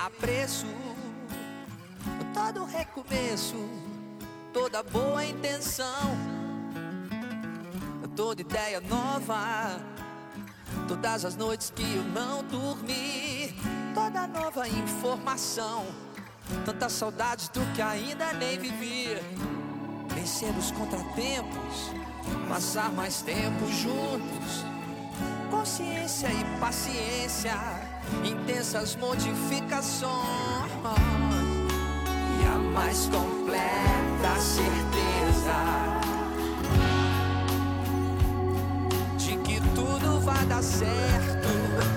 apreço todo recomeço, toda boa intenção, toda ideia nova, todas as noites que eu não dormi, toda nova informação, tantas saudades do que ainda nem vivi. Vencer os contratempos, passar mais tempo juntos, consciência e paciência, intensas modificações e a mais completa certeza de que tudo vai dar certo.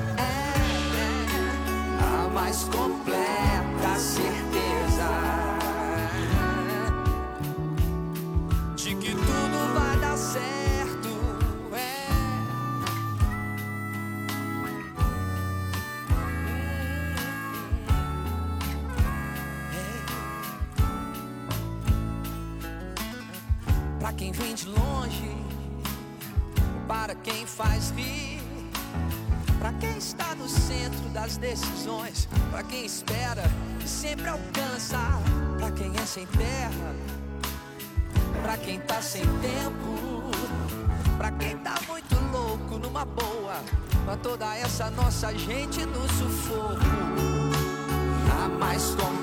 A mais completa certeza de que tudo vai dar certo. Pra quem vem de longe, para quem faz rir, pra quem está no centro das decisões, pra quem espera e sempre alcança, pra quem é sem terra, pra quem tá sem tempo, pra quem tá muito louco numa boa, pra toda essa nossa gente no sufoco. A mais